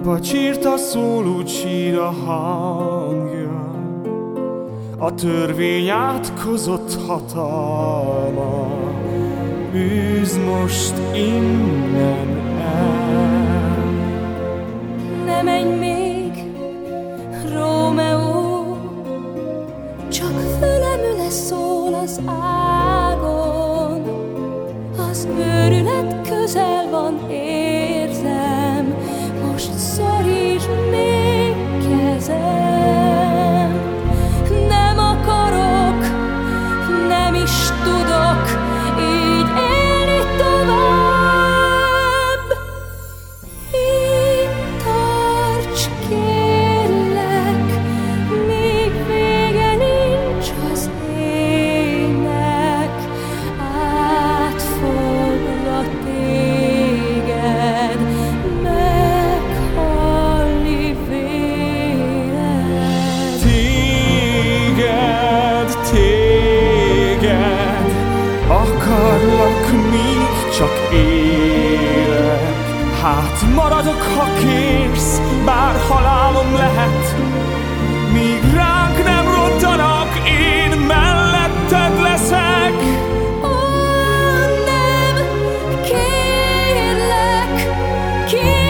Vagy sírta szól, úgy sír a hangja, a törvény átkozott hatalma. Űzd most innen el. Ne menj még, Rómeó, csak fölemüle szól az ágon. Az őrület közel van, érzem, most szorítsd még kezem. Nem akarok, nem is tudok így élni tovább. Így tarts, kérlek, míg vége nincs az ének. Átfoglak téged, meghalni véled. Téged akarlak, míg csak élek. Hát maradok, ha kérsz, bár halálom lehet. Míg ránk nem rontanak, én melletted leszek. Ó, nem, kérlek, kérlek.